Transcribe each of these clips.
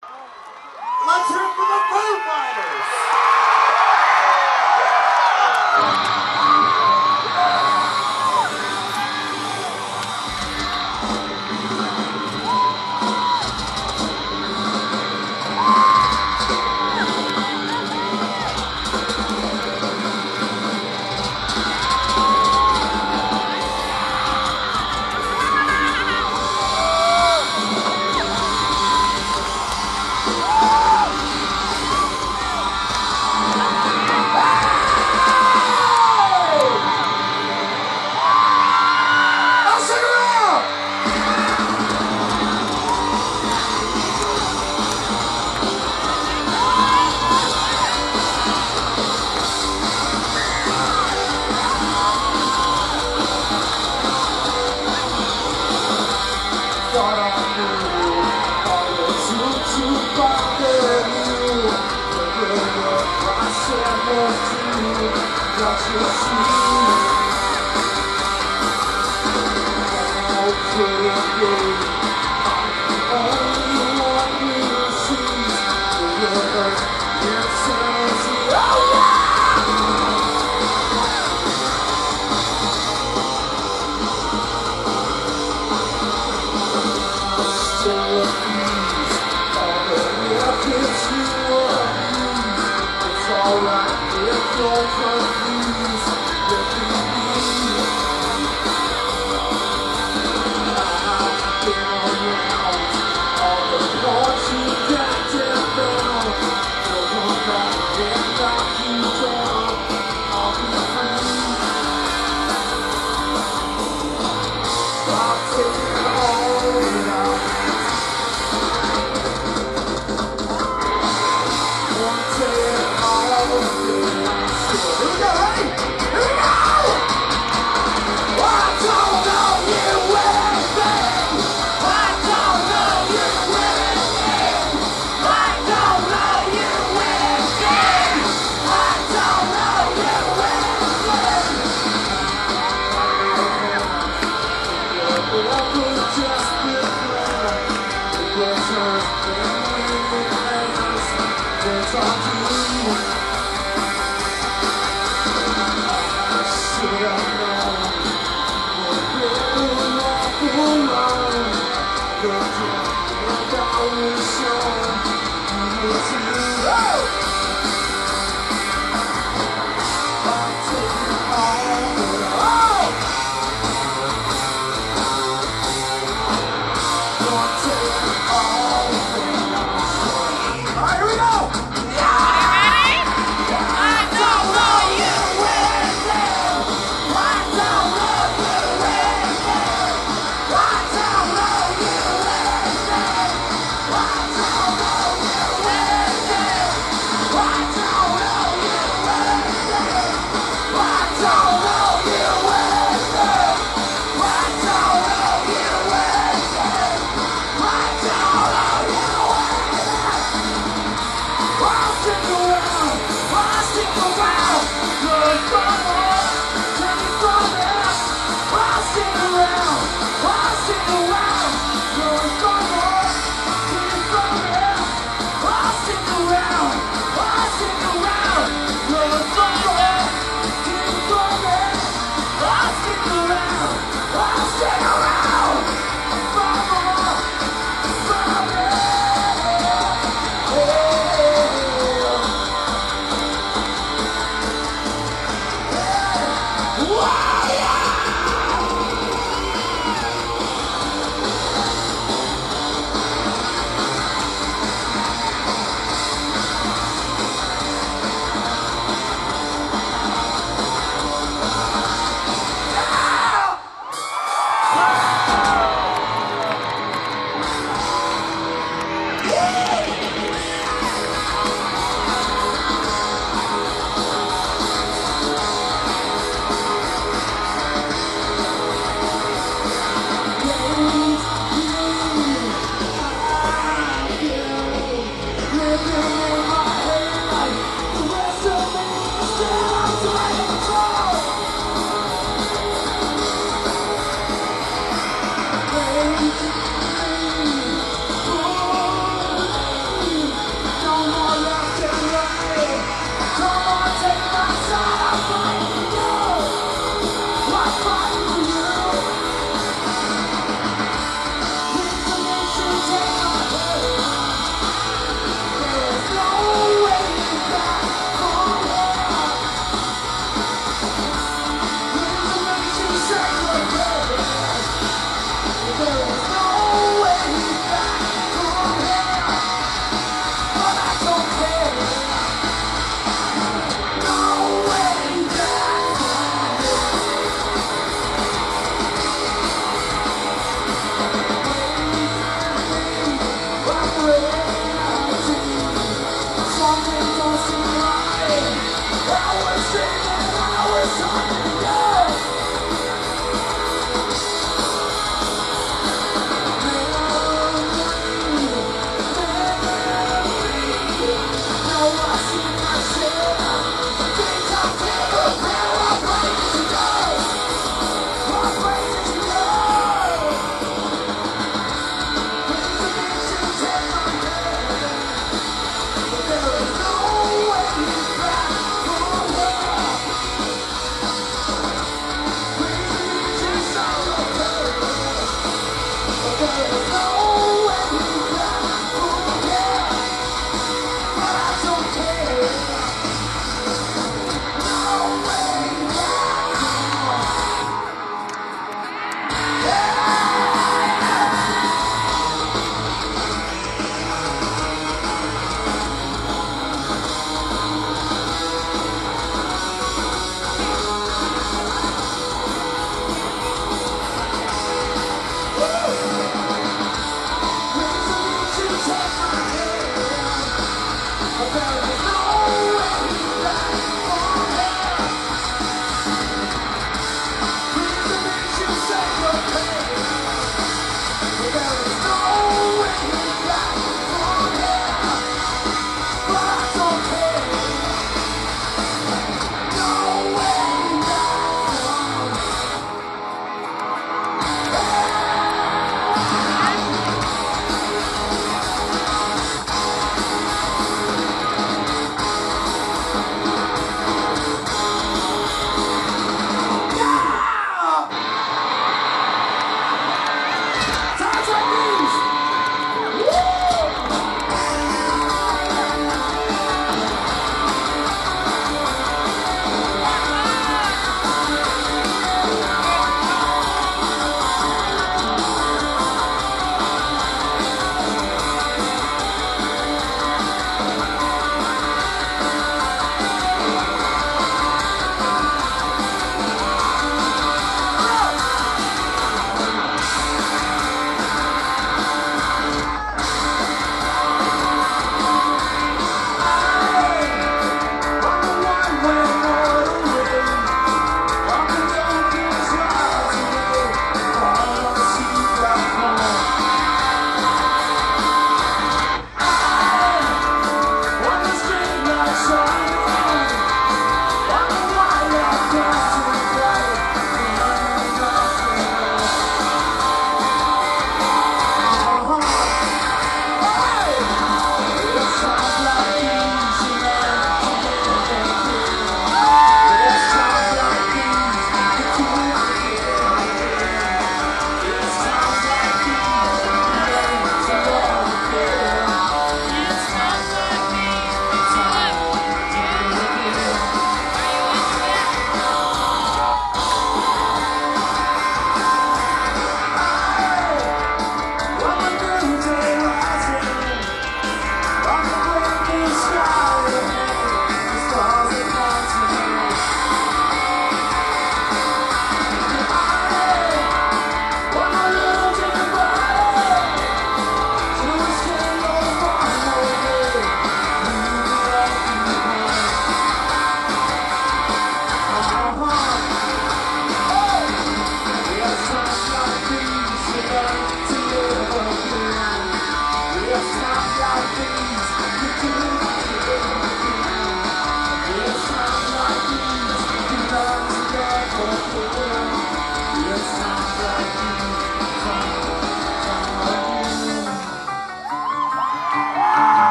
Let's hear it for the Foo Fighters! Here we go!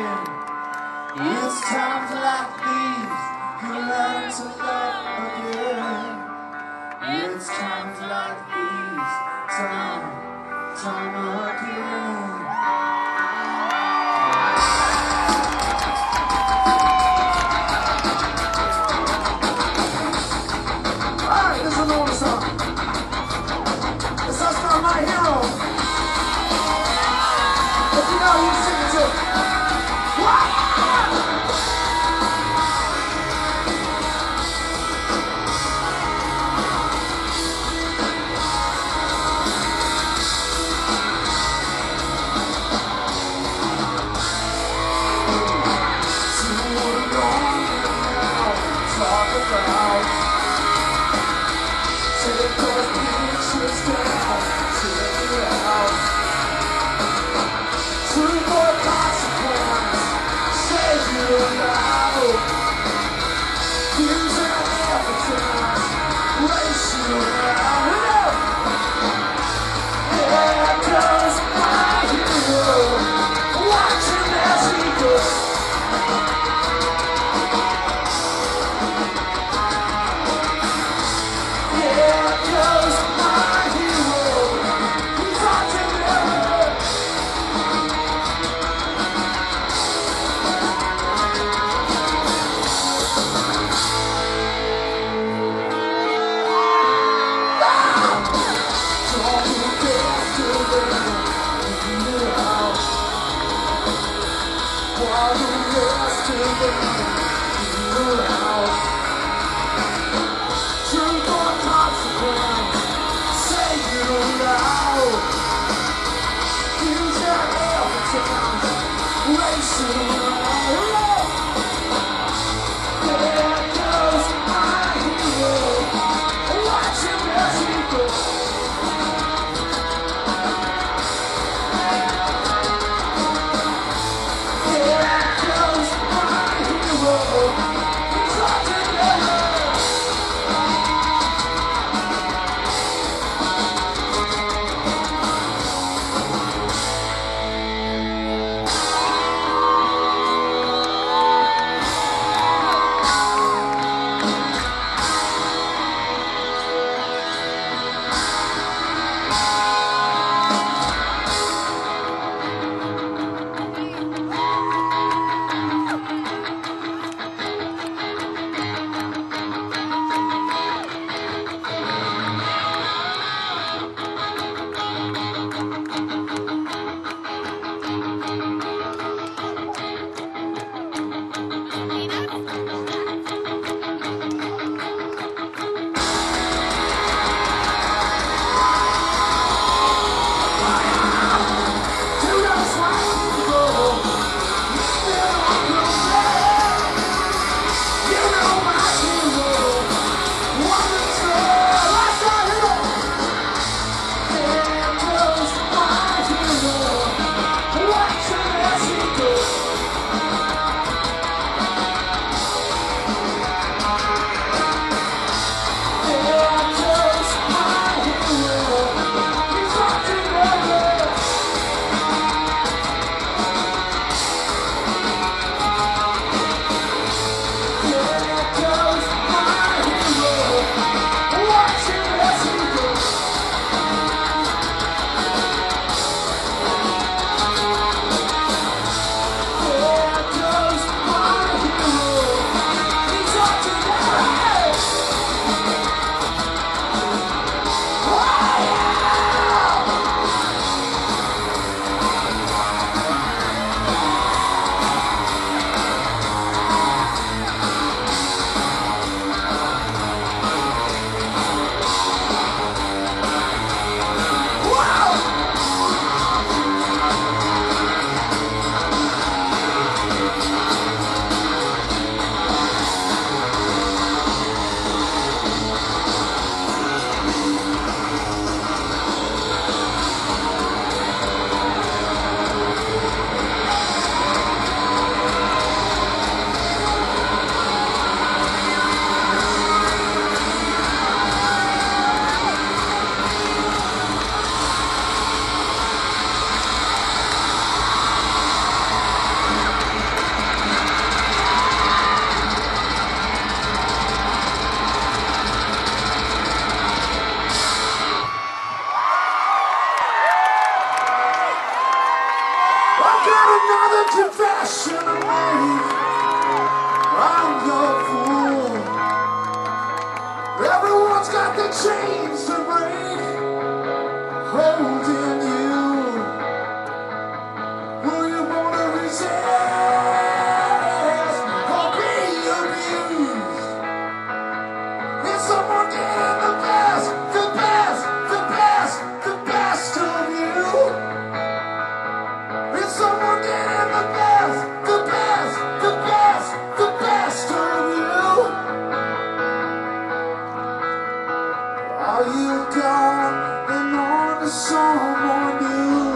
again. It's times like these you learn to love again. It's times like these, time again. Alright, this is an older song. It's us from My Hero. If you know, you sing it too. got another confession to make. I'm no fool. Everyone's got the chains to break, holding you. Were you born to resist or be abused? Is someone getting the best, the best, the best, the best of you? Is someone getting the best, the best, the best, the best of you? Are you gone and on to someone new?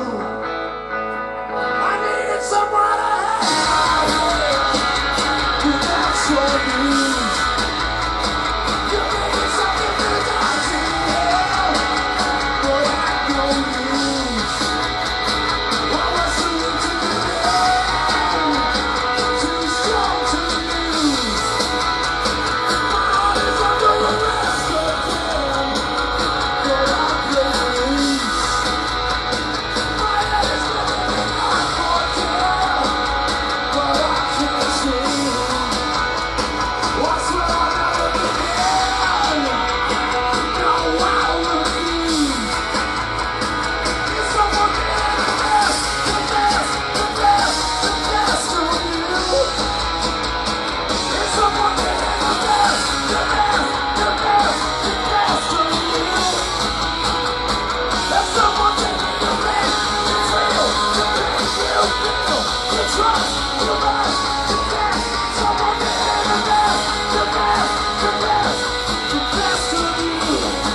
I needed someone to have without your news. You gave me something that I didn't have, but I no use. I was too strong to lose. My heart is under arrest again, but I play loose. My head is living in my hotel, but I can't see. What's what I'll never begin? No, I refuse. Is someone getting the best, the best, the best, the best of you? Is someone getting the best, the best, the best, the best of you? Is someone taking the best, it's real, the pain you feel, the trust, the rush, the best. Someone getting the best, the best, the best, the best of you.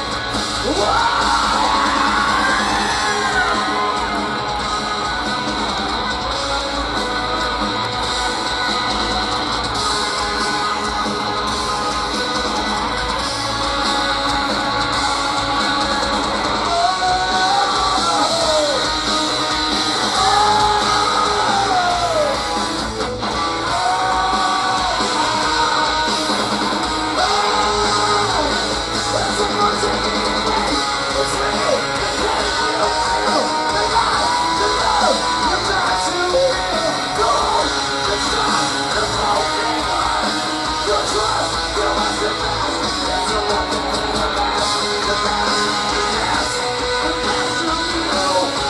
Someone taking the best, it's real, the pain you feel, the life, the love, the time to heal, the hope, the trust, the broken heart, the trust, the rest, the best. Is someone getting the best, the best, the best, the best of you?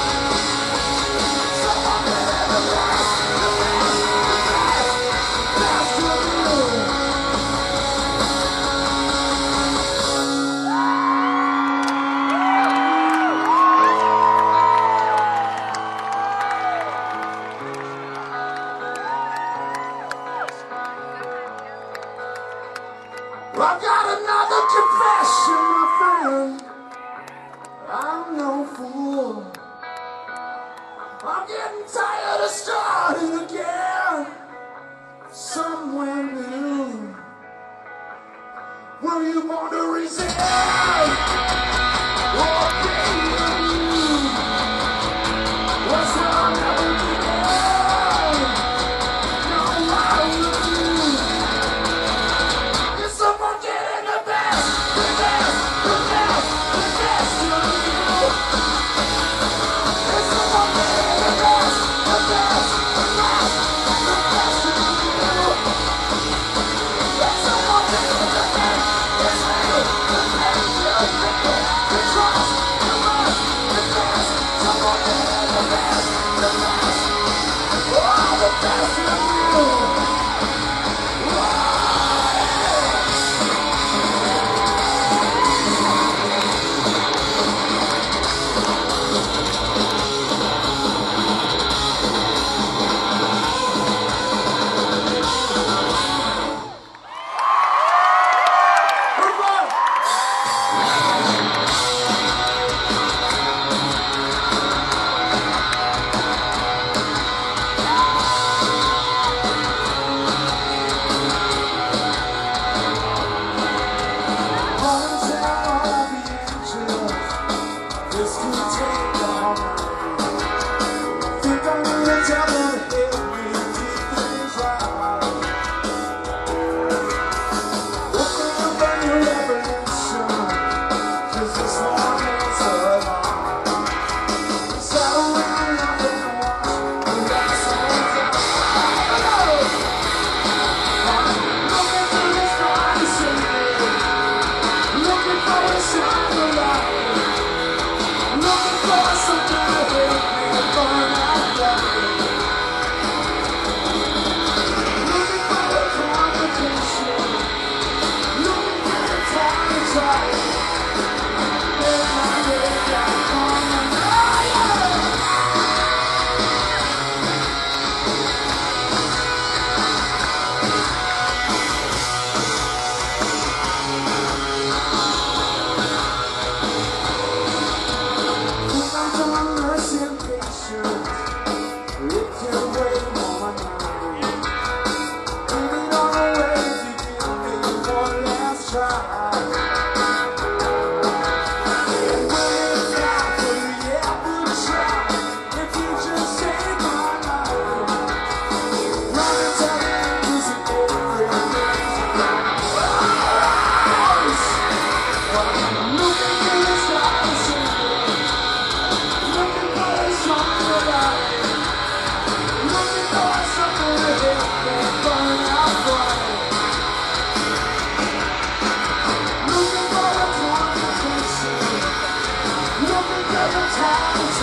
Someone getting the best, the best, the best, best of you. I've got another confession, my friend. I'm no fool. I'm getting tired of starting again somewhere new. Were you born to resist or be abused? What's wrong? Never began. No, I refuse. Is someone getting the best, the best, the best, the best of you? Is someone getting the best, the best, the best, the best of you? Is someone getting the best, it's real, the pain you feel, the trust, the rush, the best. Someone getting the best, the best, oh, the best of you.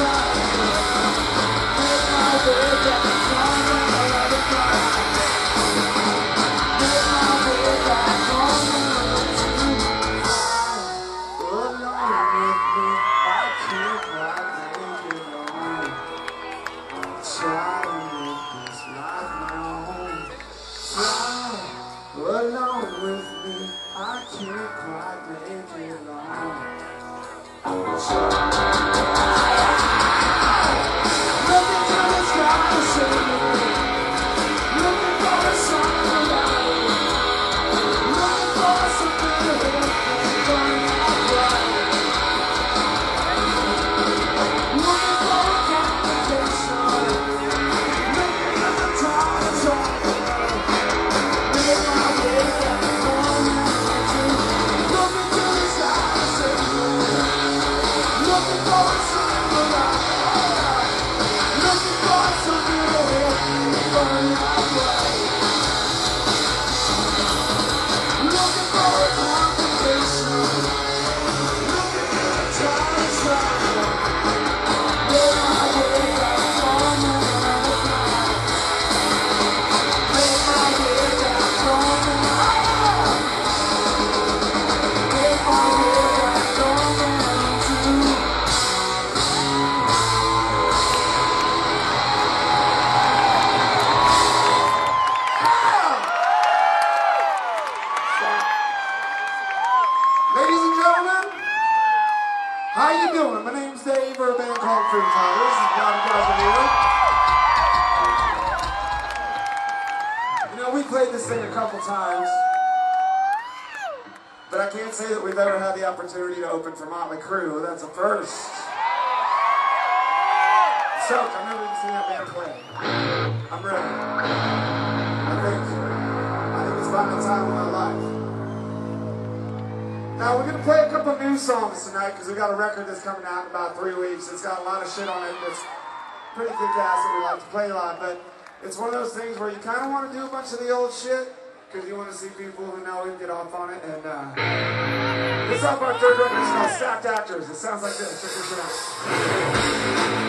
Opportunity to open for Motley Crue. That's a first. So I've never even seen that band play. I'm ready. I think it's finally time in my life. Now we're gonna play a couple new songs tonight because we got a record that's coming out in about 3 weeks. It's got a lot of shit on it that's pretty kick-ass that we like to play a lot, but it's one of those things where you kind of want to do a bunch of the old shit because you want to see people who know it get off on it. And this is off our third record. It's called Stacked Actors. It sounds like this. Check this out.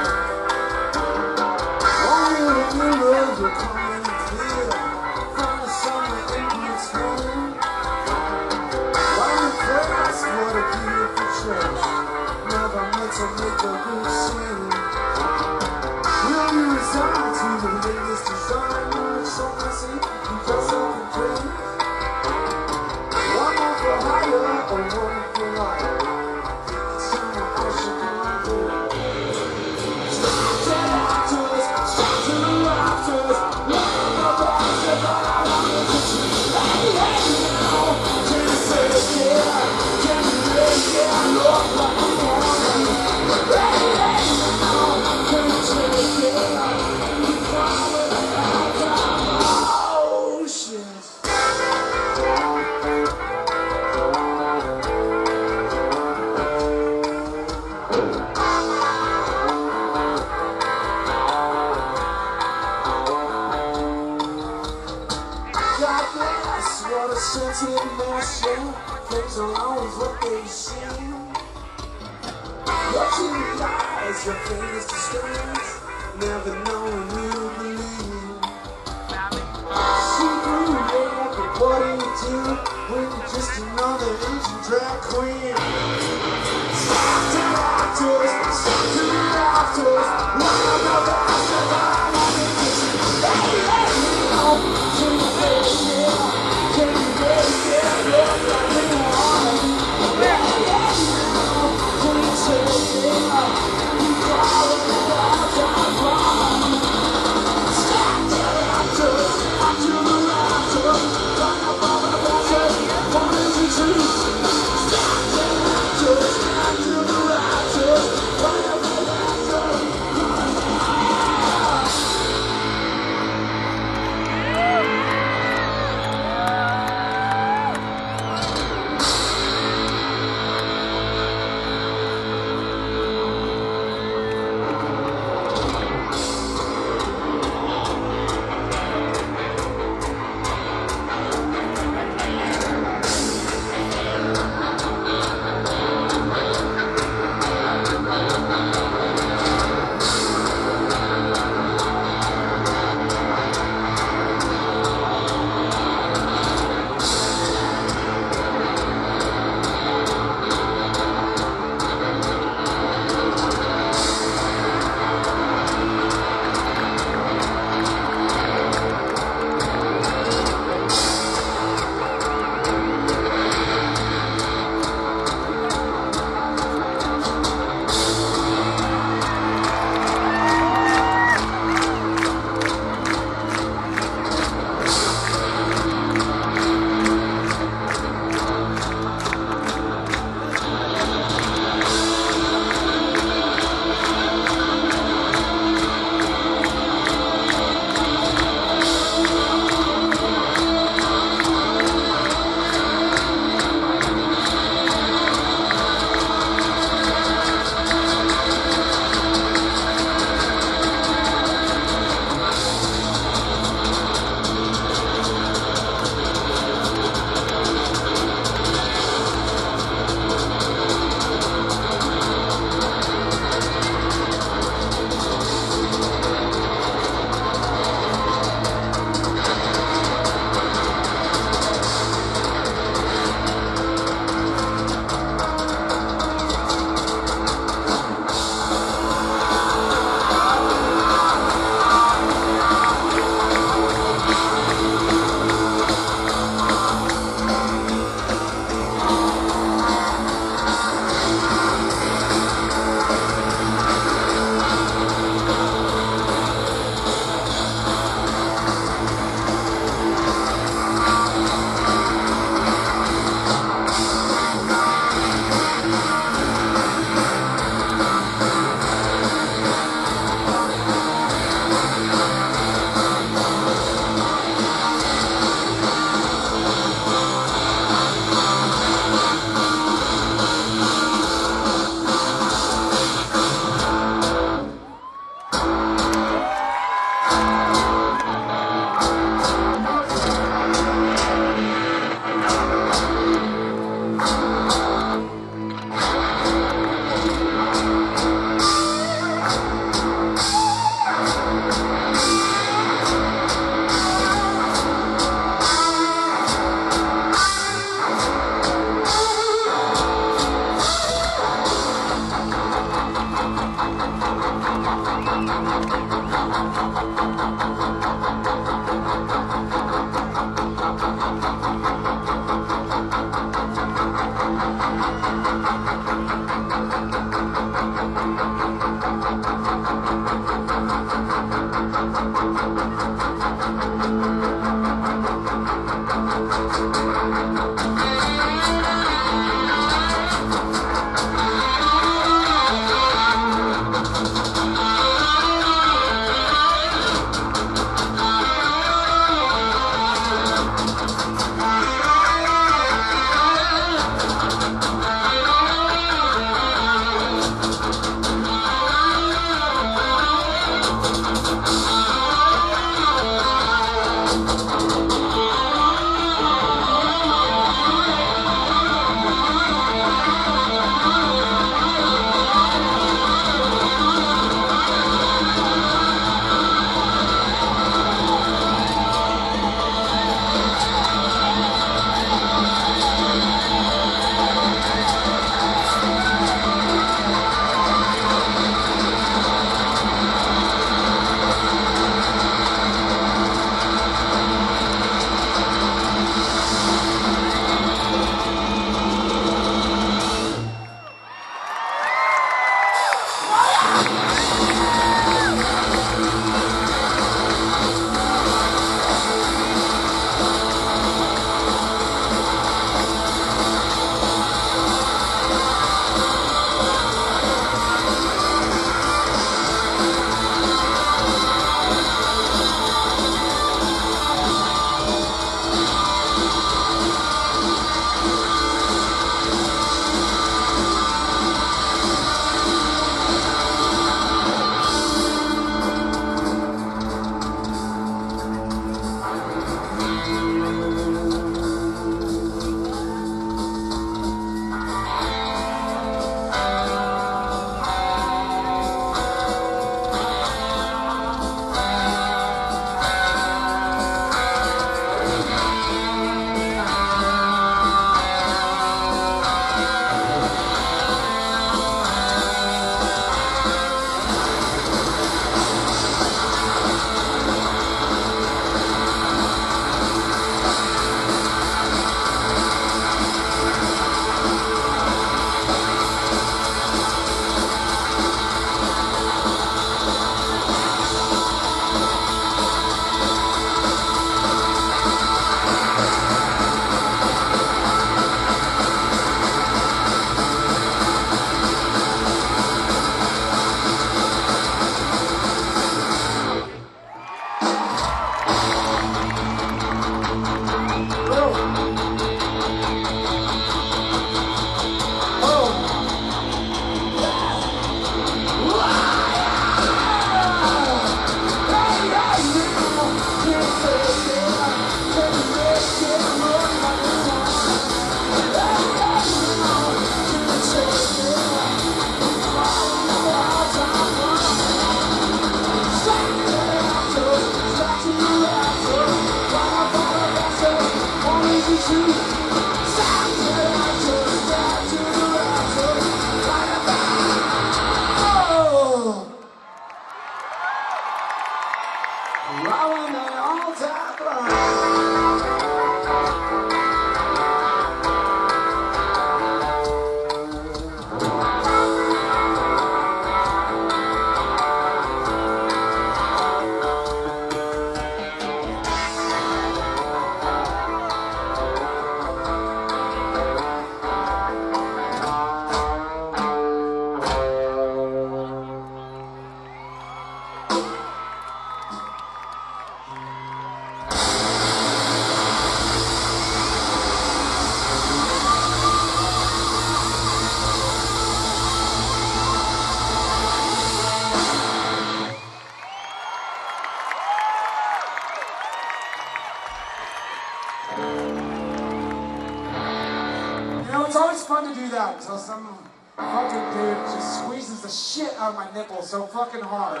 It's always fun to do that until some fucking dude just squeezes the shit out of my nipple so fucking hard.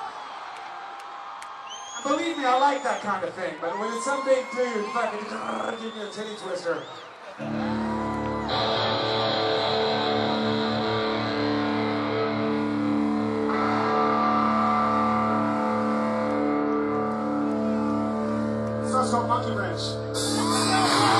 And believe me, I like that kind of thing, but when it's some big dude fucking give me a titty twister. This one's called Monkey Wrench.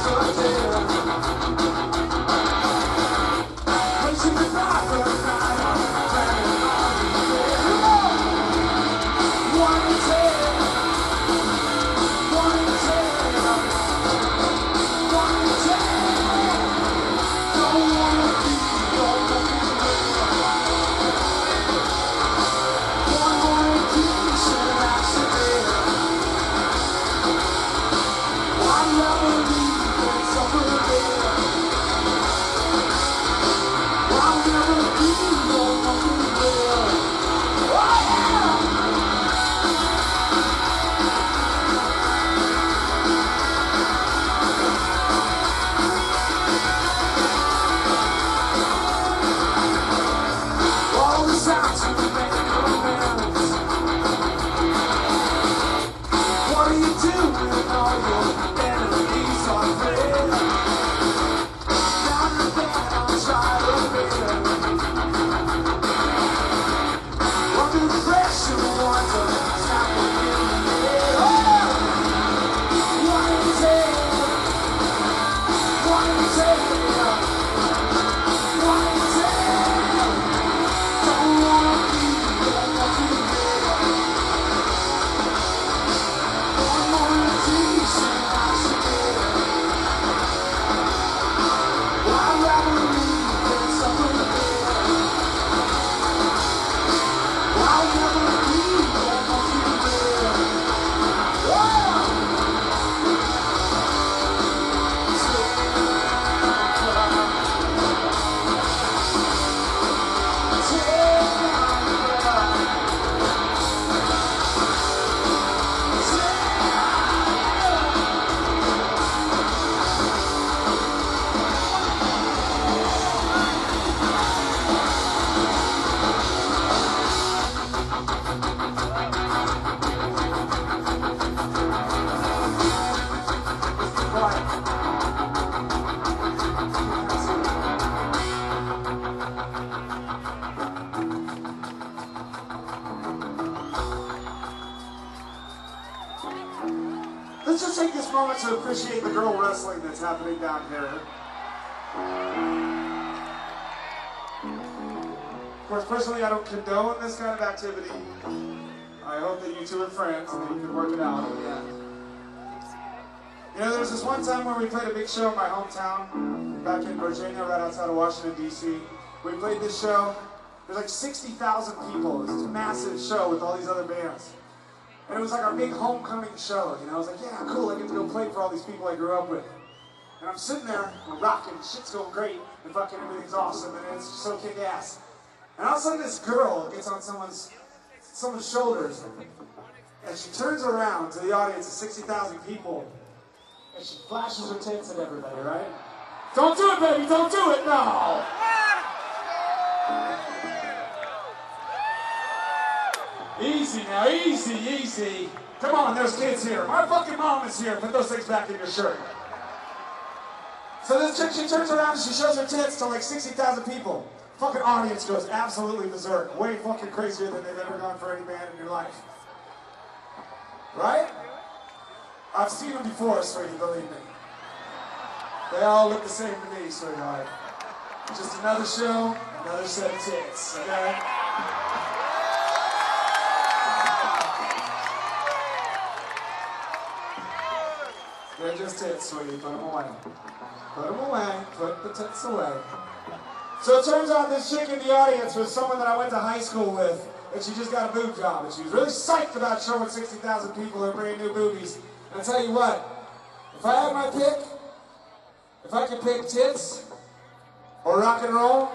Let's just take this moment to appreciate the girl wrestling that's happening down here. Of course, personally, I don't condone this kind of activity. I hope that you two are friends and that you can work it out. Yeah. You know, there was this one time where we played a big show in my hometown, back in Virginia, right outside of Washington, D.C. We played this show. There's like 60,000 people. It was this massive show with all these other bands. And it was like our big homecoming show, you know. I was like, yeah, cool, I get to go play for all these people I grew up with. And I'm sitting there, I'm rocking, shit's going great, and fucking everything's awesome, and it's just so kick-ass. And all of a sudden this girl gets on someone's shoulders, and she turns around to the audience of 60,000 people, and she flashes her tits at everybody, right? Don't do it, baby, don't do it, no! Easy now, easy, easy. Come on, there's kids here. My fucking mom is here. Put those things back in your shirt. So this chick, she turns around and she shows her tits to like 60,000 people. Fucking audience goes absolutely berserk. Way fucking crazier than they've ever gone for any band in your life. Right? I've seen them before, sweetie, believe me. They all look the same to me, sweetheart. Just another show, another set of tits, okay? They're just tits, sweetie. Put them away. Put them away. Put the tits away. So it turns out this chick in the audience was someone that I went to high school with, and she just got a boob job, and she was really psyched about showing 60,000 people her brand new boobies. And I tell you what, if I had my pick, if I could pick tits or rock and roll,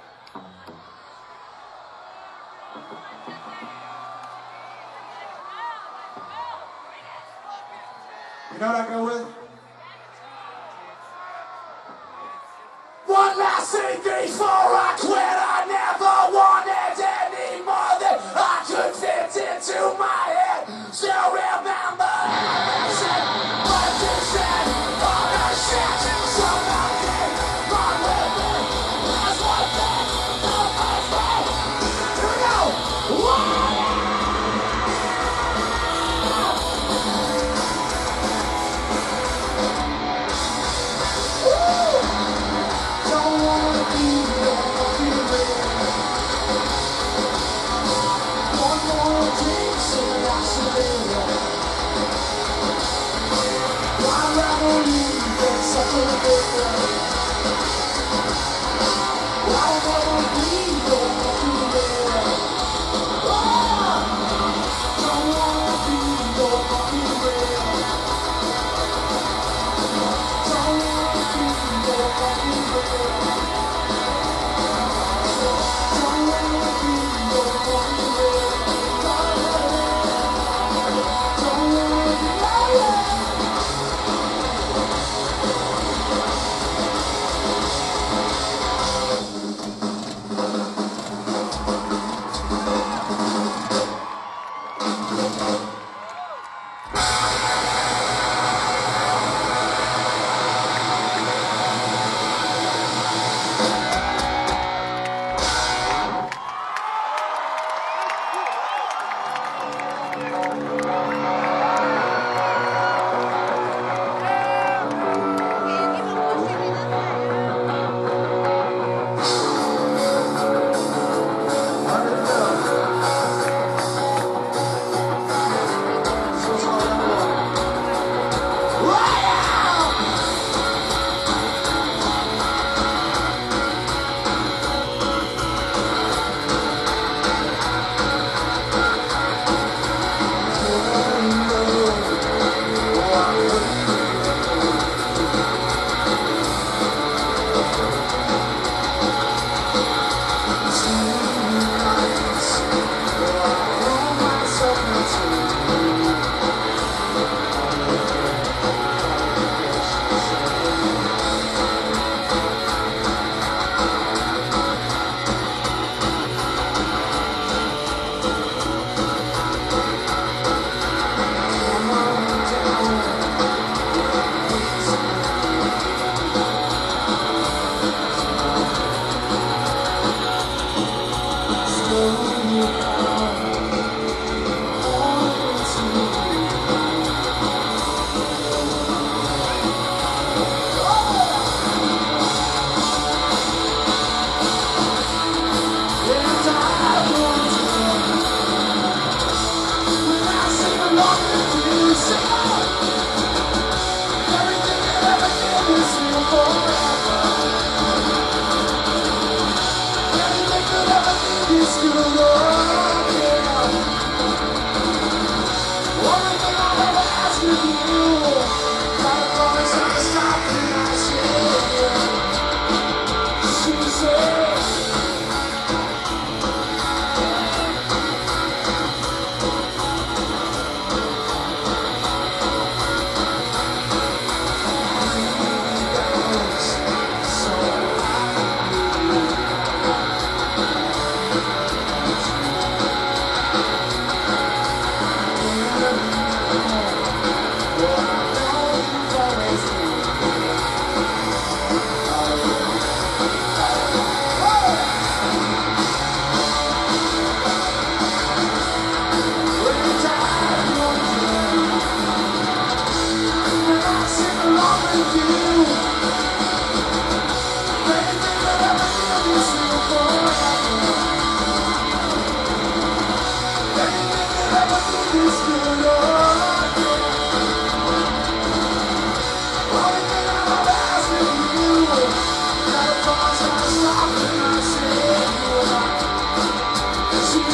you know what I go with? One last thing before I quit, I never wanted any more than I could fit into my head. Still remember everything, what you said, all the shit, so nothing wrong with me. That's one thing, the first thing, here we go.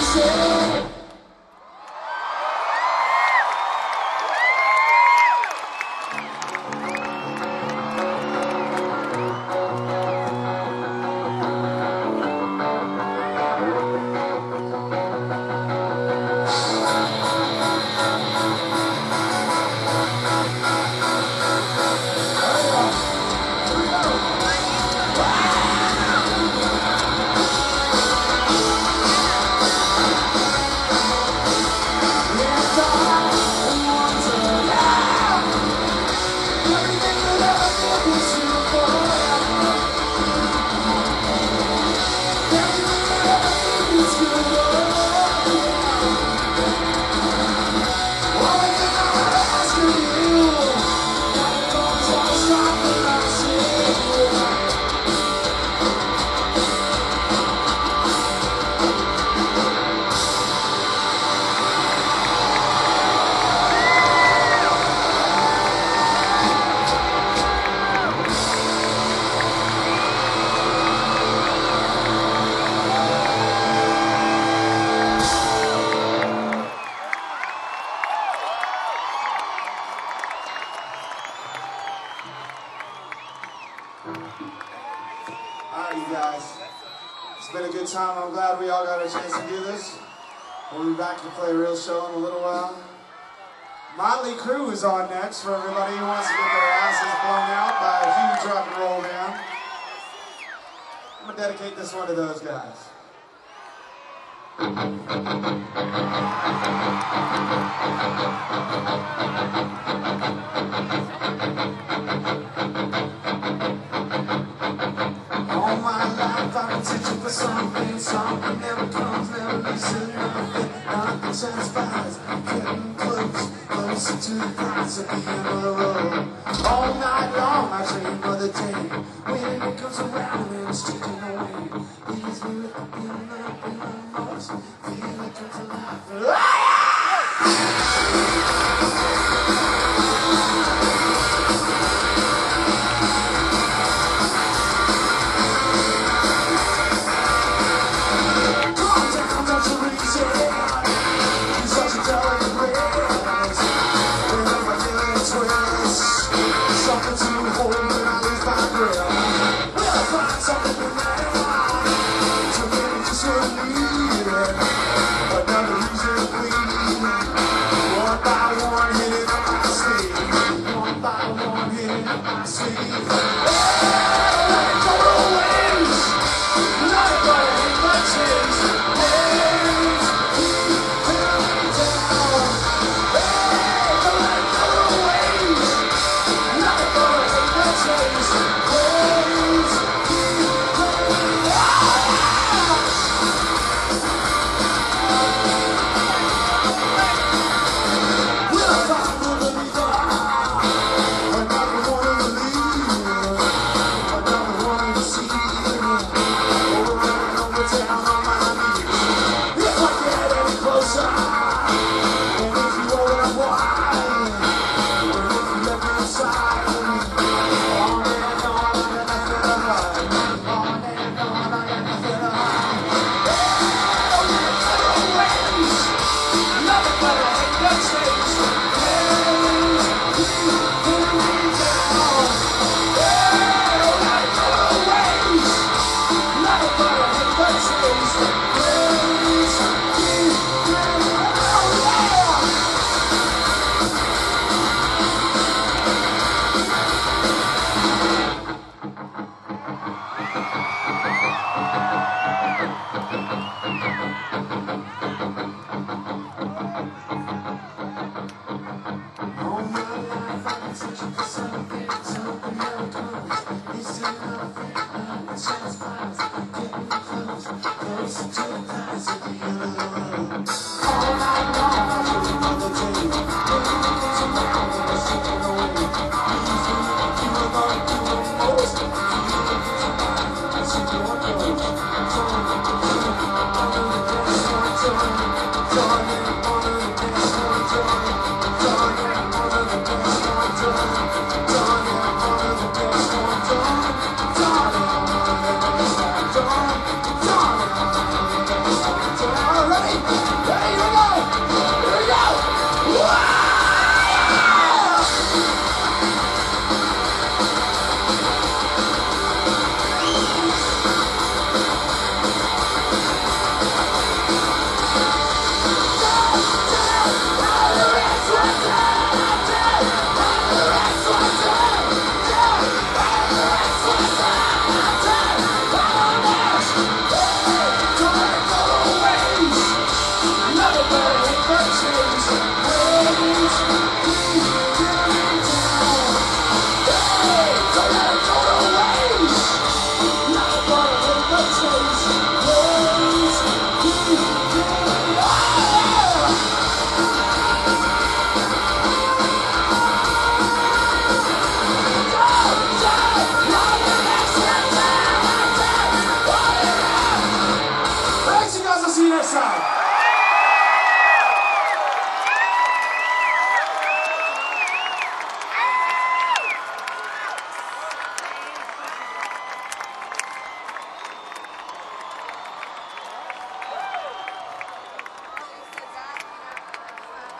say. Alright, you guys. It's been a good time. I'm glad we all got a chance to do this. We'll be back to play a real show in a little while. Motley Crue is on next for everybody who wants to get their asses blown out by a huge rock and roll band. I'm going to dedicate this one to those guys. All my life I've been searching for something, something never comes, never leads to nothing. Nothing transpires, getting close, closer to the prize at the end of the road. All night long I dream of the day